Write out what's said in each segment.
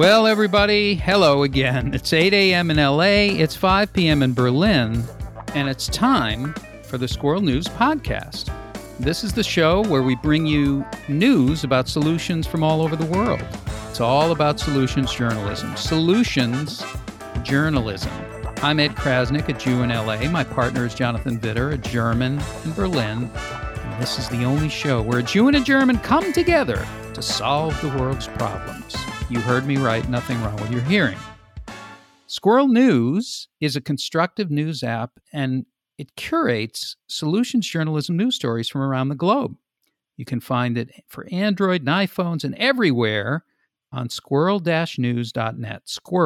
Well, everybody, hello again. It's 8 a.m. in LA, it's 5 p.m. in Berlin, and it's time for the Squirrel News Podcast. This is the show where we bring you news about solutions from all over the world. It's all about solutions journalism. Solutions journalism. I'm Ed Krasnick, a Jew in LA. My partner is Jonathan Witter, a German in Berlin. And this is the only show where a Jew and a German come together to solve the world's problems. You heard me right, nothing wrong with your hearing. Squirrel News is a constructive news app, and it curates solutions journalism news stories from around the globe. You can find it for Android and iPhones and everywhere on squirrel-news.net.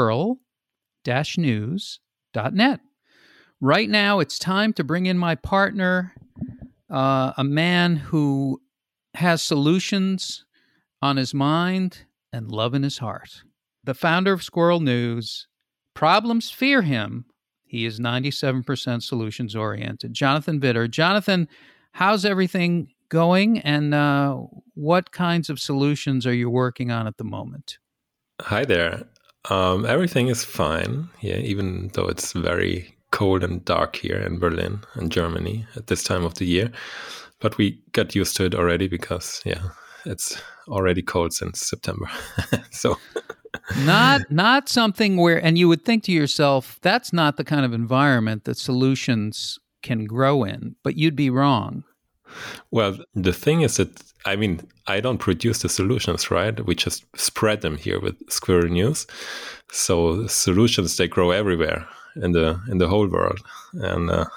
Squirrel-news.net. Right now, it's time to bring in my partner, a man who has solutions on his mind and love in his heart. The founder of Squirrel News. Problems fear him. He is 97% solutions oriented. Jonathan Witter. Jonathan, how's everything going, and what kinds of solutions are you working on at the moment? Hi there. Everything is fine here, even though it's very cold and dark here in Berlin and Germany at this time of the year. But we got used to it already because, it's already cold since September. So not something where, and you would think to yourself, that's not the kind of environment that solutions can grow in, but you'd be wrong. Well, the thing is that, I don't produce the solutions, right? We just spread them here with Squirrel News. So solutions, they grow everywhere in the whole world. And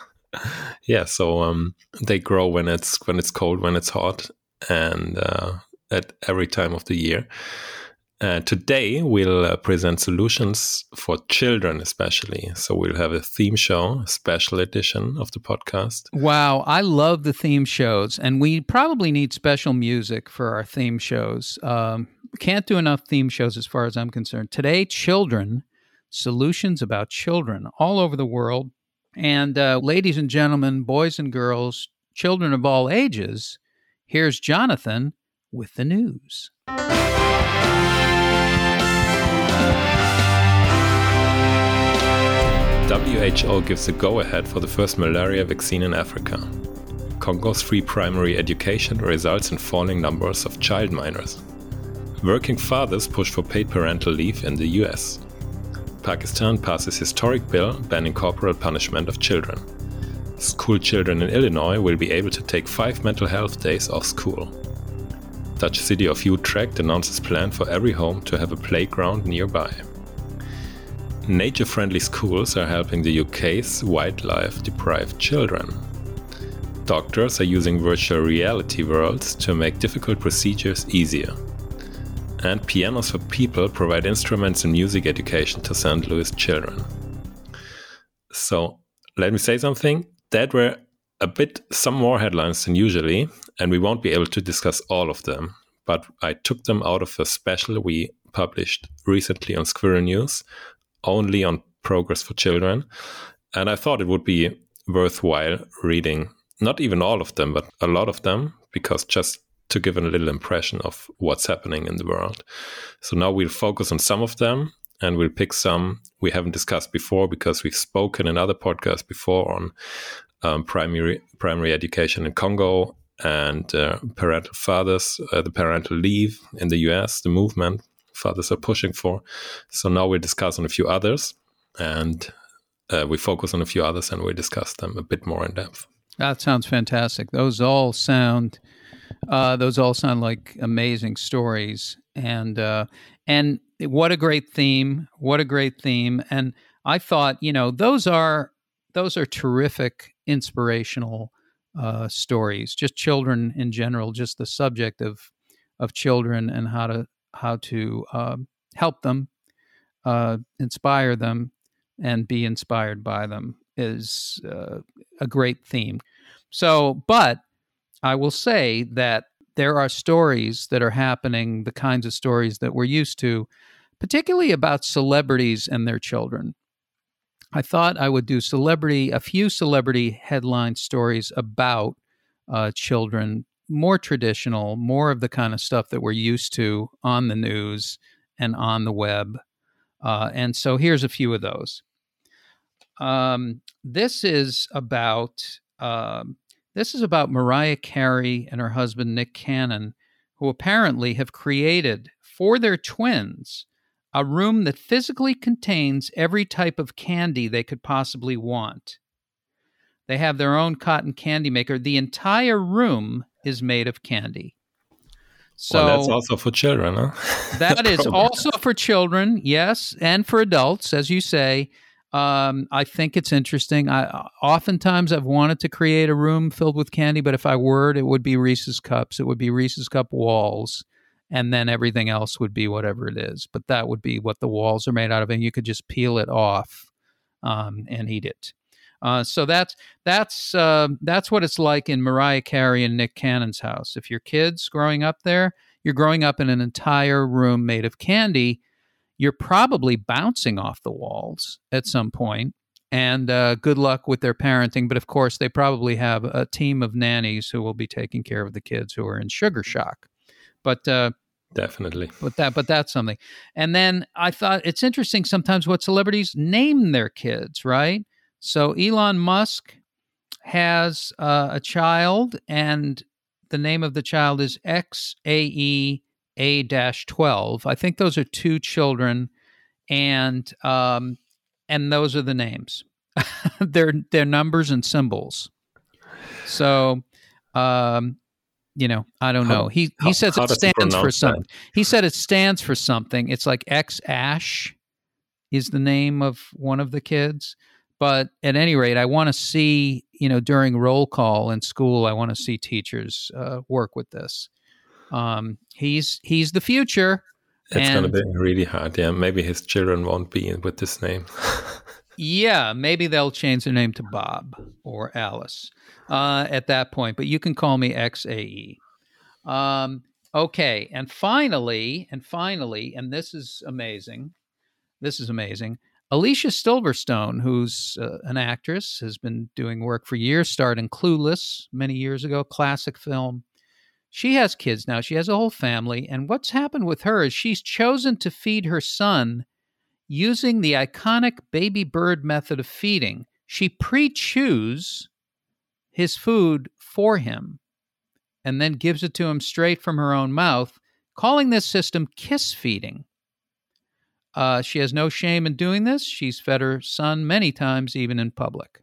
they grow when it's cold, when it's hot, and at every time of the year. Today, we'll present solutions for children especially. So we'll have a theme show, a special edition of the podcast. Wow, I love the theme shows. And we probably need special music for our theme shows. Can't do enough theme shows as far as I'm concerned. Today, children, solutions about children all over the world. And ladies and gentlemen, boys and girls, children of all ages, here's Jonathan with the news. WHO gives the go-ahead for the first malaria vaccine in Africa. Congo's free primary education results in falling numbers of child minors. Working fathers push for paid parental leave in the US. Pakistan passes historic bill banning corporal punishment of children. School children in Illinois will be able to take 5 mental health days off school. Dutch city of Utrecht announces plan for every home to have a playground nearby. Nature-friendly schools are helping the UK's wildlife-deprived children. Doctors are using virtual reality worlds to make difficult procedures easier. And Pianos for People provide instruments and music education to St. Louis children. So, let me say something. That were some more headlines than usually, and we won't be able to discuss all of them, but I took them out of a special we published recently on Squirrel News, only on progress for children, and I thought it would be worthwhile reading, not even all of them, but a lot of them, because just to give a little impression of what's happening in the world. So now we'll focus on some of them, and we'll pick some we haven't discussed before because we've spoken in other podcasts before on primary education in Congo and parental fathers, the parental leave in the US, the movement fathers are pushing for. So now we'll discuss on a few others, and we focus on a few others, and we'll discuss them a bit more in depth. That sounds fantastic. Those all sound like amazing stories, and what a great theme! What a great theme! And I thought, those are terrific, inspirational stories. Just children in general, just the subject of children and how to help them, inspire them, and be inspired by them is a great theme. So, but I will say that there are stories that are happening, the kinds of stories that we're used to, particularly about celebrities and their children. I thought I would do a few celebrity headline stories about children, more traditional, more of the kind of stuff that we're used to on the news and on the web. And so here's a few of those. This is about Mariah Carey and her husband Nick Cannon, who apparently have created for their twins a room that physically contains every type of candy they could possibly want. They have their own cotton candy maker. The entire room is made of candy. So well, that's also for children, huh? That is also for children, yes, and for adults, as you say. I think it's interesting. Oftentimes I've wanted to create a room filled with candy, but if I were, it would be Reese's Cups. It would be Reese's Cup walls, and then everything else would be whatever it is. But that would be what the walls are made out of, and you could just peel it off and eat it. So that's what it's like in Mariah Carey and Nick Cannon's house. If your kid's growing up there, you're growing up in an entire room made of candy. You're probably bouncing off the walls at some point, and good luck with their parenting. But of course, they probably have a team of nannies who will be taking care of the kids who are in sugar shock. But definitely. But that's something. And then I thought it's interesting sometimes what celebrities name their kids, right? So Elon Musk has a child, and the name of the child is XAE A-12. I think those are two children, and those are the names. they're numbers and symbols. So, I don't know. He says it stands for something. He said it stands for something. It's like X-Ash is the name of one of the kids. But at any rate, I want to see, during roll call in school, I want to see teachers work with this. He's the future. It's going to be really hard. Yeah, maybe his children won't be with this name. Yeah, maybe they'll change their name to Bob or Alice at that point. But you can call me XAE. Okay, and finally, and this is amazing. Alicia Silverstone, who's an actress, has been doing work for years. Starred in Clueless many years ago, classic film. She has kids now. She has a whole family. And what's happened with her is she's chosen to feed her son using the iconic baby bird method of feeding. She pre-chews his food for him and then gives it to him straight from her own mouth, calling this system kiss feeding. She has no shame in doing this. She's fed her son many times, even in public.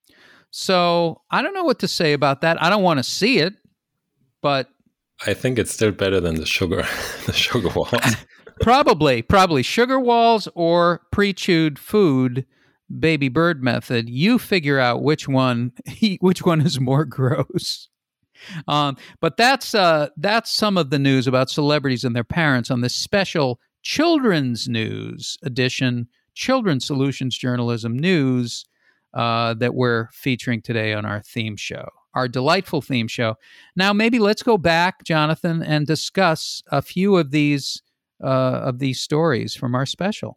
So I don't know what to say about that. I don't want to see it, but I think it's still better than the sugar walls. Probably sugar walls or pre-chewed food, baby bird method. You figure out which one is more gross. But that's some of the news about celebrities and their parents on this special Children's News edition, Children's Solutions Journalism News that we're featuring today on our theme show, our delightful theme show. Now, maybe let's go back, Jonathan, and discuss a few of these stories from our special.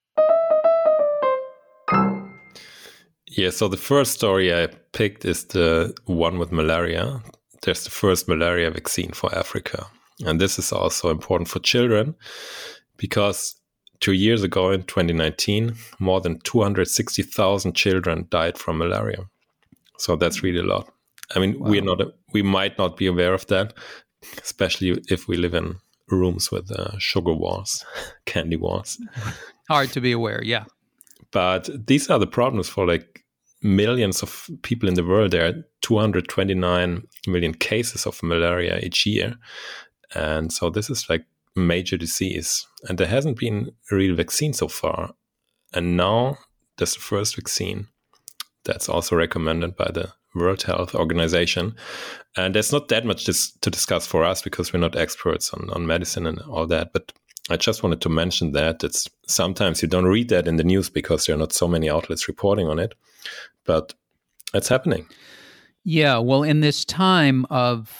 Yeah, so the first story I picked is the one with malaria. There's the first malaria vaccine for Africa. And this is also important for children because 2 years ago in 2019, more than 260,000 children died from malaria. So that's really a lot. I mean, wow. We might not be aware of that, especially if we live in rooms with sugar wars, candy wars. Hard to be aware, yeah. But these are the problems for like millions of people in the world. There are 229 million cases of malaria each year. And so this is like a major disease. And there hasn't been a real vaccine so far. And now there's the first vaccine that's also recommended by the World Health Organization. And there's not that much to discuss for us because we're not experts on medicine and all that. But I just wanted to mention that it's sometimes you don't read that in the news because there are not so many outlets reporting on it. But it's happening. Yeah, well, in this time of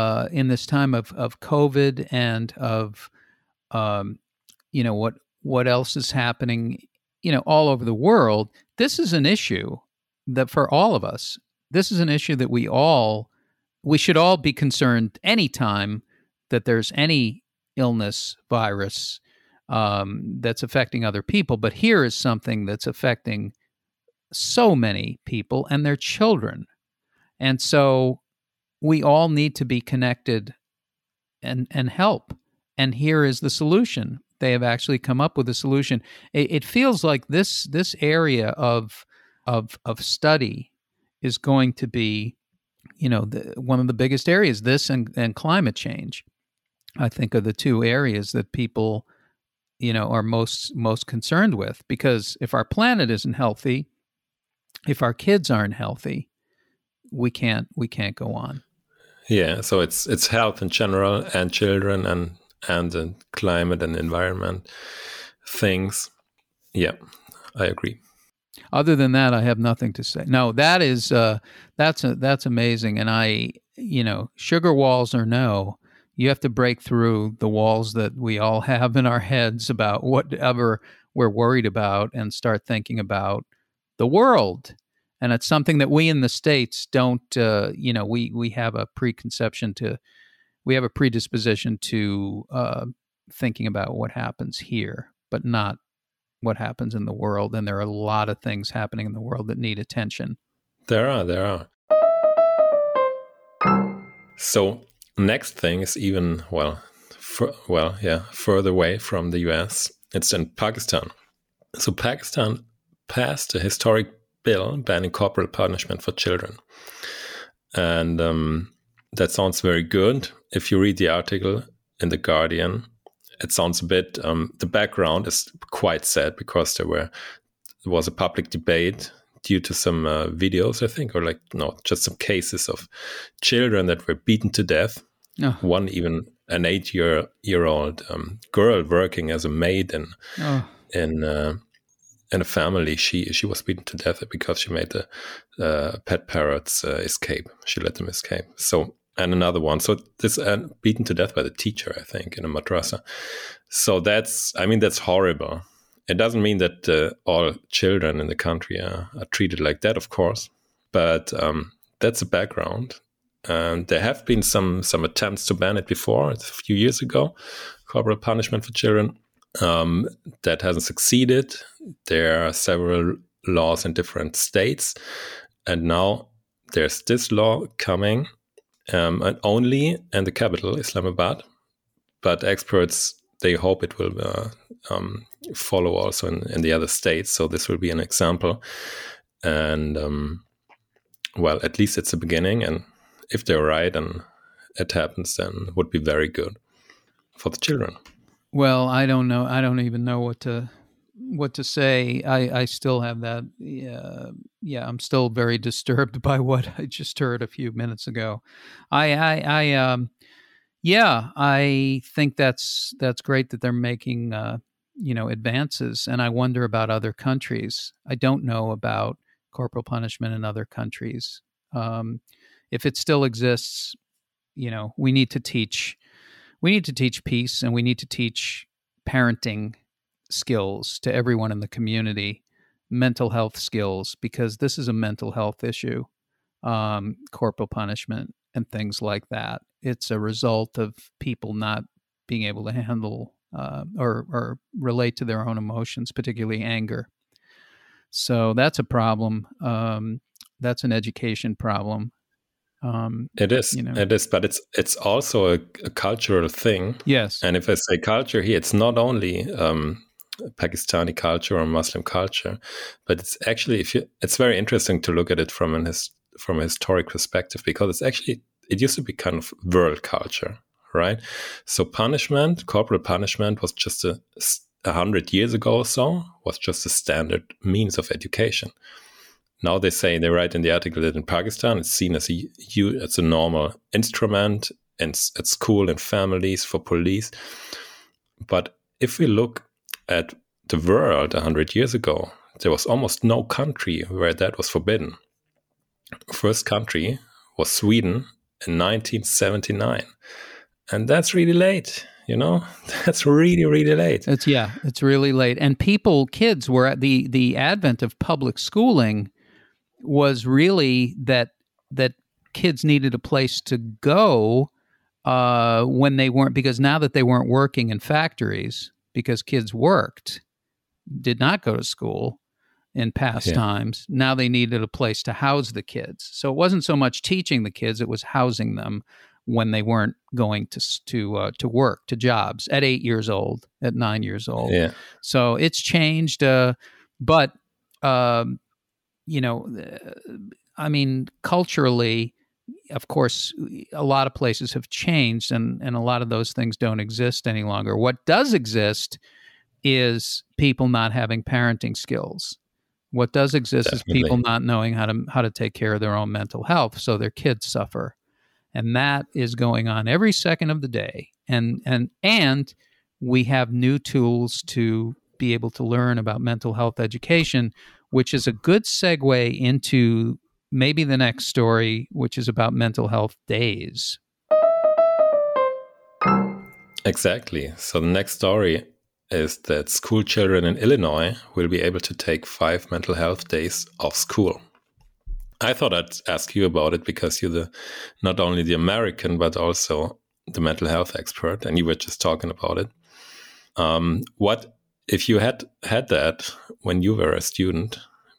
COVID and of what else is happening, all over the world, this is an issue that for all of us, this is an issue that we should all be concerned anytime that there's any illness, virus, that's affecting other people. But here is something that's affecting so many people and their children. And so we all need to be connected and help. And here is the solution. They have actually come up with a solution. It feels like this area of study is going to be, one of the biggest areas. This and climate change, I think, are the two areas that people, are most concerned with. Because if our planet isn't healthy, if our kids aren't healthy, we can't go on. Yeah, so it's health in general, and children, and the climate and environment things. Yeah, I agree. Other than that, I have nothing to say. No, that's amazing. And sugar walls or no, you have to break through the walls that we all have in our heads about whatever we're worried about and start thinking about the world. And it's something that we in the States don't, we have a predisposition to thinking about what happens here, but not what happens in the world. And there are a lot of things happening in the world that need attention. There are. So next thing is even, further away from the US. It's in Pakistan. So Pakistan passed a historic bill banning corporal punishment for children. And that sounds very good. If you read the article in The Guardian, it sounds a bit, the background is quite sad, because there was a public debate due to some videos, I think, or just some cases of children that were beaten to death. Oh. One, even an 8-year-old girl working as a maid in a family, she was beaten to death because she made the pet parrots escape. She let them escape. So, and another one. So this beaten to death by the teacher, I think, in a madrasa. So that's horrible. It doesn't mean that all children in the country are treated like that, of course, but that's a background. And there have been some attempts to ban it before, a few years ago, corporal punishment for children. That hasn't succeeded. There are several laws in different states, and now there's this law coming, and only in the capital, Islamabad. But experts, they hope it will follow also in the other states. So this will be an example, and at least it's a beginning. And if they're right and it happens, then it would be very good for the children. Well, I don't know. I don't even know what to say. I still have that. I'm still very disturbed by what I just heard a few minutes ago. I think that's great that they're making advances, and I wonder about other countries. I don't know about corporal punishment in other countries. If it still exists, we need to teach. We need to teach peace, and we need to teach parenting skills to everyone in the community, mental health skills, because this is a mental health issue, corporal punishment and things like that. It's a result of people not being able to handle or relate to their own emotions, particularly anger. So that's a problem. That's an education problem. It is, but it's also a cultural thing. Yes. And if I say culture here, it's not only Pakistani culture or Muslim culture, but it's actually, it's very interesting to look at it from a historic perspective, because it used to be kind of world culture, right? So corporal punishment was just 100 years ago or so, was just a standard means of education. Now they write in the article that in Pakistan it's seen as a normal instrument at school and families for police. But if we look at the world 100 years ago, there was almost no country where that was forbidden. First country was Sweden in 1979. And that's really late, That's really, really late. It's really late. And kids were at the advent of public schooling was really that kids needed a place to go when they weren't, because now that they weren't working in factories, because kids worked, did not go to school in past times. Now they needed a place to house the kids. So it wasn't so much teaching the kids, it was housing them when they weren't going to work, to jobs at 8 years old, at 9 years old. Yeah. So it's changed, but culturally, of course, a lot of places have changed, and a lot of those things don't exist any longer. What does exist is people not having parenting skills. What does exist Definitely. is people not knowing how to take care of their own mental health, so their kids suffer. And that is going on every second of the day. And we have new tools to be able to learn about mental health education, which is a good segue into maybe the next story, which is about mental health days. Exactly. So the next story is that school children in Illinois will be able to take 5 mental health days off school. I thought I'd ask you about it because you're not only the American, but also the mental health expert, and you were just talking about it. What if you had that when you were a student?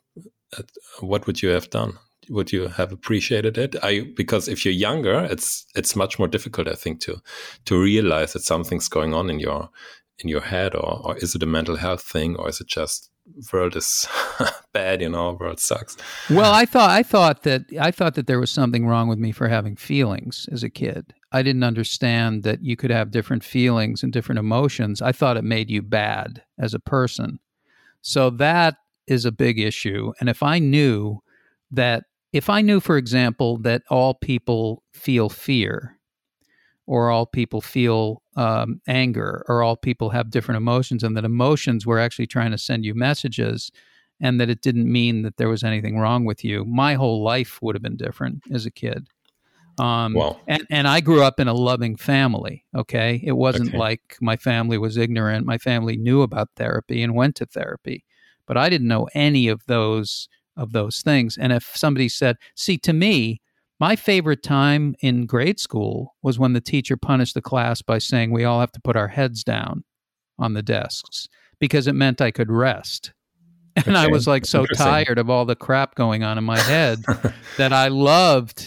What would you have done? Would you have appreciated it? Because if you're younger, it's much more difficult, I think, to realize that something's going on in your head, or is it a mental health thing, or is it just world is bad, world sucks? Well, I thought that there was something wrong with me for having feelings as a kid. I didn't understand that you could have different feelings and different emotions. I thought it made you bad as a person. So that is a big issue. And if I knew, for example, that all people feel fear, or all people feel anger, or all people have different emotions, and that emotions were actually trying to send you messages, and that it didn't mean that there was anything wrong with you, my whole life would have been different as a kid. Wow. And I grew up in a loving family, okay? It wasn't like my family was ignorant. My family knew about therapy and went to therapy, but I didn't know any of those things. And if somebody said, see, to me, my favorite time in grade school was when the teacher punished the class by saying we all have to put our heads down on the desks, because it meant I could rest. And I was like so tired of all the crap going on in my head that I loved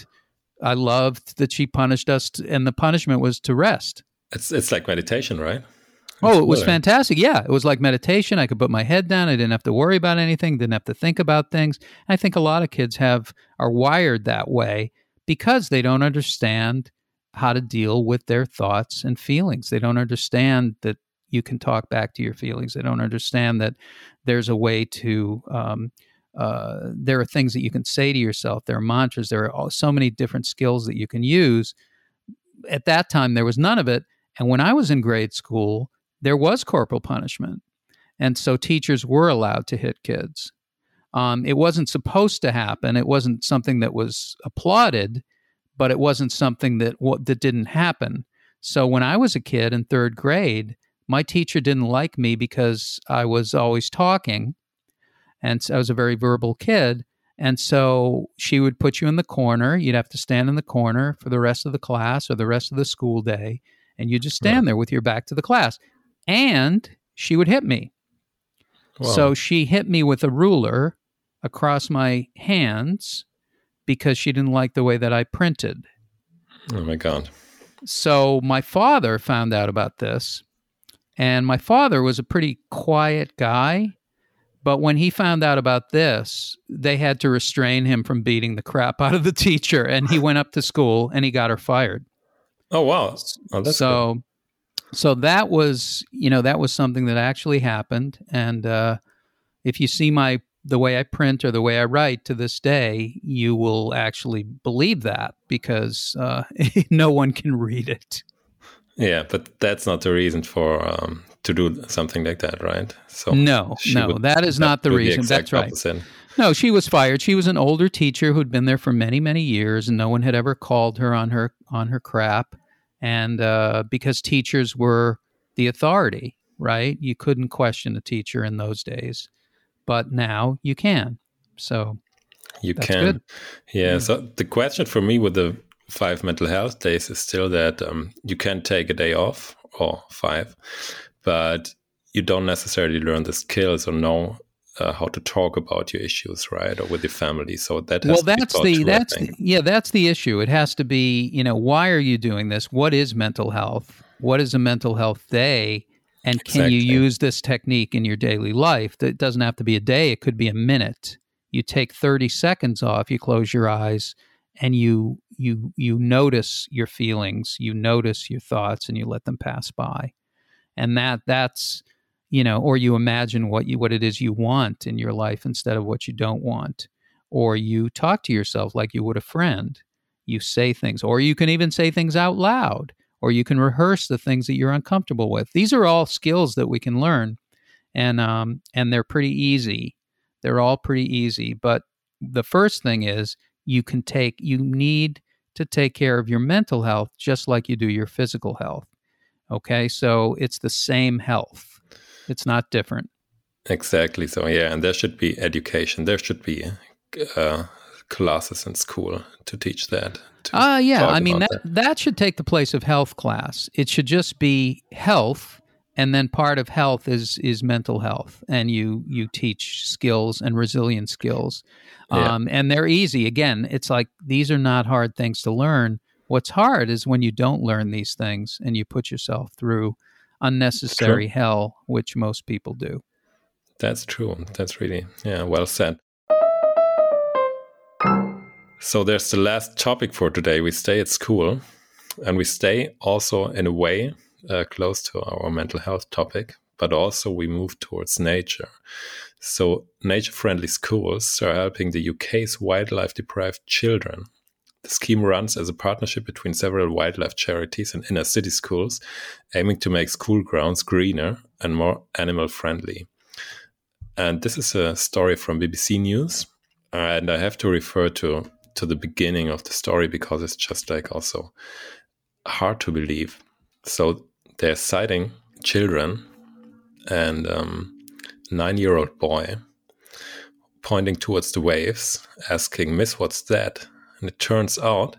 that she punished us, and the punishment was to rest. It's like meditation, right? Oh, it was fantastic. Yeah, it was like meditation. I could put my head down. I didn't have to worry about anything, didn't have to think about things. I think a lot of kids are wired that way because they don't understand how to deal with their thoughts and feelings. They don't understand that you can talk back to your feelings. They don't understand that there's a way to, there are things that you can say to yourself. There are mantras. There are so many different skills that you can use. At that time, there was none of it. And when I was in grade school, there was corporal punishment. And so teachers were allowed to hit kids. It wasn't supposed to happen. It wasn't something that was applauded, but it wasn't something that didn't happen. So when I was a kid in 3rd grade, my teacher didn't like me because I was always talking, and so I was a very verbal kid. And so she would put you in the corner. You'd have to stand in the corner for the rest of the class or the rest of the school day, and you just stand there with your back to the class. And she would hit me. Wow. So she hit me with a ruler across my hands because she didn't like the way that I printed. Oh, my God. So my father found out about this, and my father was a pretty quiet guy. But when he found out about this, they had to restrain him from beating the crap out of the teacher, and he went up to school and he got her fired. Oh, wow. Oh, that's good. So that was, that was something that actually happened. And if you see the way I print or the way I write to this day, you will actually believe that because no one can read it. Yeah, but that's not the reason for to do something like that, right? So no, that is not the reason. That's right. Opposite. No, she was fired. She was an older teacher who'd been there for many, many years, and no one had ever called her on her crap. And because teachers were the authority, right? You couldn't question a teacher in those days, but now you can. So that's good. Yeah. So the question for me with the 5 mental health days is still that you can take a day off or 5, but you don't necessarily learn the skills or know how to talk about your issues, right, or with your family. So that has to be taught too, I think. That's the issue. It has to be, why are you doing this? What is mental health? What is a mental health day? And can you use this technique in your daily life? It doesn't have to be a day. It could be a minute. You take 30 seconds off, you close your eyes, and you notice your feelings, you notice your thoughts, and you let them pass by. And that's or you imagine what it is you want in your life instead of what you don't want. Or you talk to yourself like you would a friend. You say things, or you can even say things out loud, or you can rehearse the things that you're uncomfortable with. These are all skills that we can learn, and they're pretty easy. They're all pretty easy. But the first thing is you need to take care of your mental health just like you do your physical health. Okay, so it's the same health. It's not different. Exactly. So, yeah, and there should be education. There should be classes in school to teach that. I mean, that should take the place of health class. It should just be health, and then part of health is mental health, and you teach skills and resilient skills. And they're easy. Again, it's like these are not hard things to learn. What's hard is when you don't learn these things and you put yourself through unnecessary hell, which most people do. That's true. That's really, well said. So there's the last topic for today. We stay at school, and we stay also in a way close to our mental health topic, but also we move towards nature. So nature-friendly schools are helping the UK's wildlife-deprived children. The scheme runs as a partnership between several wildlife charities and inner city schools, aiming to make school grounds greener and more animal-friendly. And this is a story from BBC News, and I have to refer to the beginning of the story because it's just like also hard to believe. So they're citing children and 9-year-old boy pointing towards the waves, asking, "Miss, what's that?" And it turns out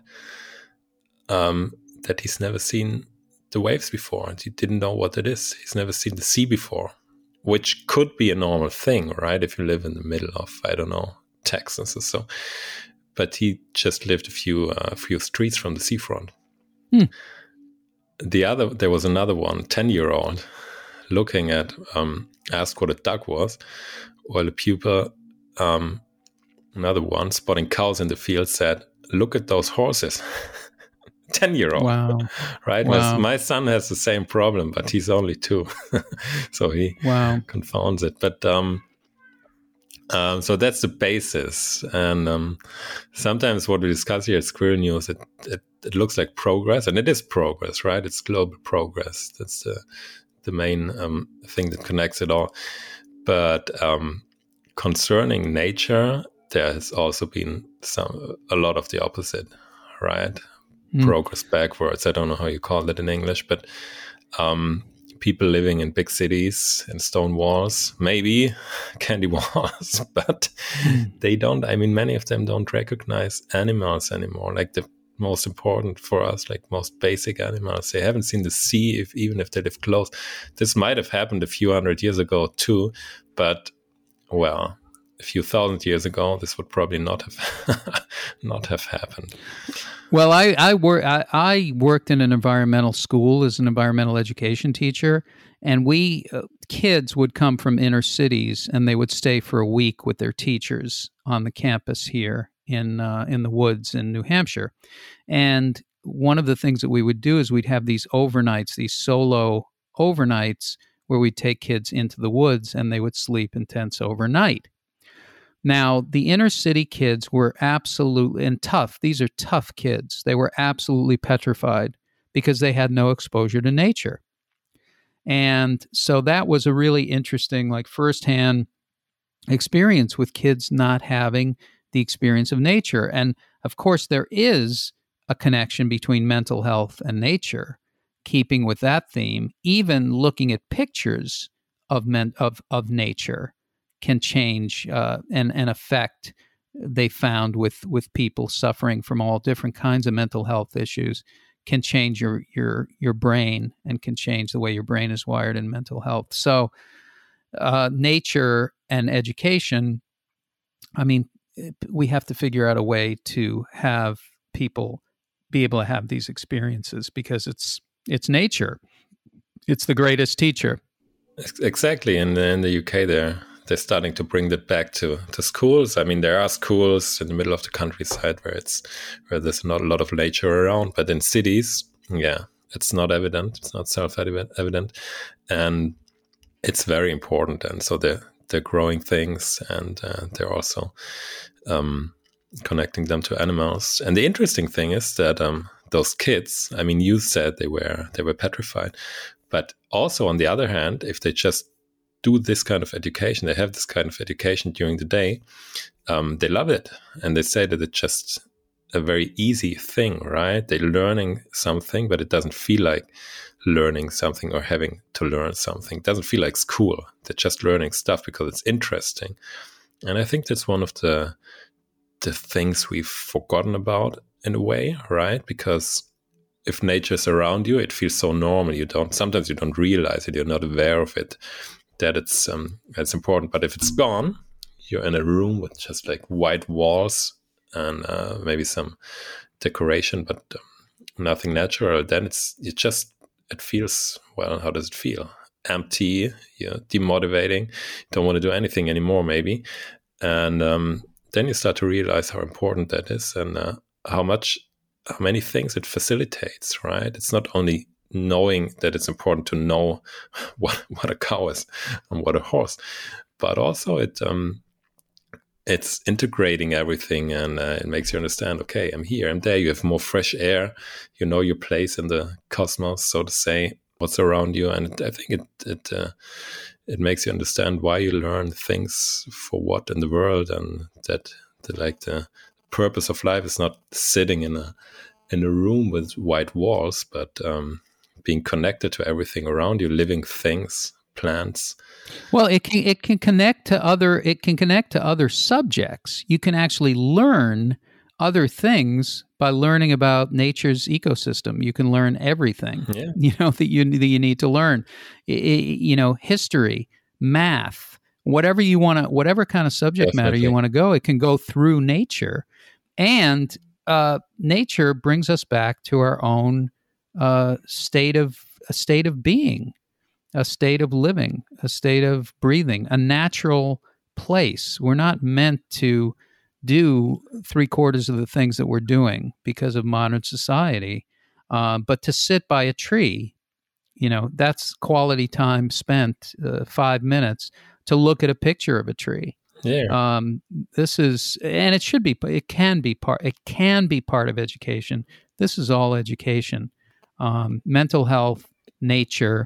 that he's never seen the waves before, and he didn't know what it is. He's never seen the sea before, which could be a normal thing, right? If you live in the middle of, I don't know, Texas or so. But he just lived a few streets from the seafront. There was another one, 10-year-old, looking at, asked what a duck was, while a pupil, another one, spotting cows in the field, said, "Look at those horses." 10-year-old. Wow. Right? Wow. My son has the same problem, but he's only 2. So he confounds it. But so that's the basis. And sometimes what we discuss here at Squirrel News, it looks like progress, and it is progress, right? It's global progress. That's the main thing that connects it all. But concerning nature, there has also been a lot of the opposite, right? Progress backwards. I don't know how you call that in English, but people living in big cities and stone walls, maybe candy walls, but they don't. I mean, many of them don't recognize animals anymore, like the most important for us, like most basic animals. They haven't seen the sea, even if they live close. This might have happened a few hundred years ago too, but well, a few thousand years ago, this would probably not have happened. Well, I worked in an environmental school as an environmental education teacher, and we kids would come from inner cities, and they would stay for a week with their teachers on the campus here in the woods in New Hampshire. And one of the things that we would do is we'd have these overnights, these solo overnights, where we'd take kids into the woods, and they would sleep in tents overnight. Now, the inner city kids were absolutely, and tough, these are tough kids. They were absolutely petrified because they had no exposure to nature. And so that was a really interesting, like firsthand experience with kids not having the experience of nature. And of course, there is a connection between mental health and nature, keeping with that theme. Even looking at pictures of nature can change and affect, they found, with people suffering from all different kinds of mental health issues, can change your brain and can change the way your brain is wired in mental health. So nature and education, I mean, we have to figure out a way to have people be able to have these experiences because it's nature. It's the greatest teacher. Exactly. And in the UK, they're starting to bring that back to schools. I mean, there are schools in the middle of the countryside where there's not a lot of nature around, but in cities, yeah, it's not evident. It's not self-evident. And it's very important. And so they're growing things, and they're also connecting them to animals. And the interesting thing is that those kids, I mean, you said they were petrified, but also on the other hand, if they just do this kind of education, they have this kind of education during the day, they love it. And they say that it's just a very easy thing, right? They're learning something, but it doesn't feel like learning something or having to learn something. It doesn't feel like school. They're just learning stuff because it's interesting. And I think that's one of the things we've forgotten about in a way, right? Because if nature's around you, it feels so normal. Sometimes you don't realize it. You're not aware of it, that it's important. But if it's gone, you're in a room with just like white walls and maybe some decoration, but nothing natural. Then it feels, well, how does it feel? Empty, demotivating. Don't want to do anything anymore, maybe. And then you start to realize how important that is, and how many things it facilitates, right? It's not only knowing that it's important to know what a cow is and what a horse, but also it's integrating everything, and it makes you understand, okay, I'm here, I'm there. You have more fresh air, you know your place in the cosmos, so to say, what's around you. And I think it makes you understand why you learn things for what in the world, and that the purpose of life is not sitting in a room with white walls, but being connected to everything around you, living things, plants. Well, it can connect to other subjects. You can actually learn other things by learning about nature's ecosystem. You can learn everything, that you need to learn. History, math, whatever you want to, whatever kind of subject matter you want to go, it can go through nature, and nature brings us back to our own state of being, a state of living, a state of breathing, a natural place. We're not meant to do 3/4 of the things that we're doing because of modern society, but to sit by a tree, that's quality time spent, 5 minutes to look at a picture of a tree. Yeah. This is, and it can be part of education. This is all education. Mental health, nature,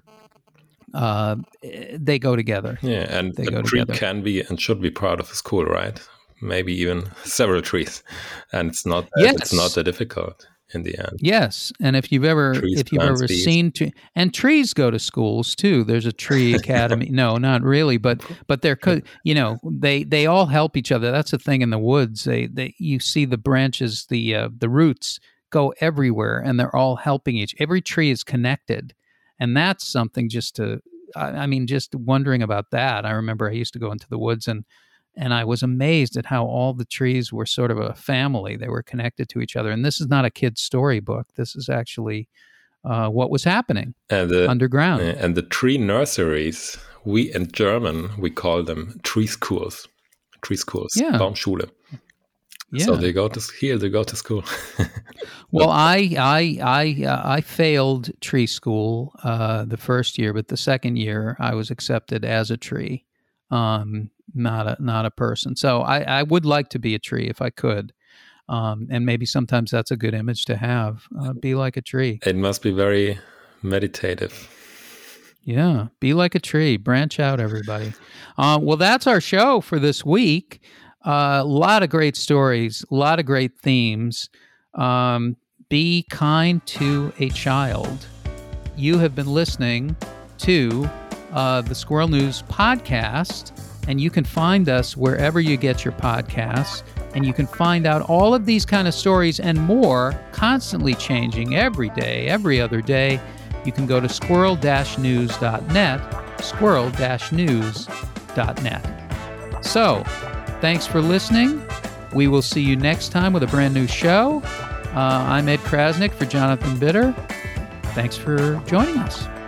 they go together. Yeah, and a tree can be and should be part of a school, right? Maybe even several trees, and it's not that difficult in the end. Yes, and if you've ever seen and trees go to schools too. There's a tree academy. No, not really, but they're they all help each other. That's the thing in the woods. You see the branches, the roots go everywhere, and they're all helping every tree is connected. And that's something just wondering about that. I remember I used to go into the woods and I was amazed at how all the trees were sort of a family. They were connected to each other. And this is not a kid's storybook. This is actually what was happening underground. And the tree nurseries, in German, we call them tree schools. Yeah. Baumschule. Yeah. So they go to school. Well, I failed tree school the first year, but the second year I was accepted as a tree, not a person. So I would like to be a tree if I could, and maybe sometimes that's a good image to have. Be like a tree. It must be very meditative. Yeah, be like a tree. Branch out, everybody. Well, that's our show for this week. A lot of great stories, a lot of great themes. Be kind to a child. You have been listening to the Squirrel News podcast, and you can find us wherever you get your podcasts. And you can find out all of these kind of stories and more, constantly changing every day, every other day. You can go to squirrel-news.net, squirrel-news.net. So, thanks for listening. We will see you next time with a brand new show. I'm Ed Krasnick for Jonathan Bitter. Thanks for joining us.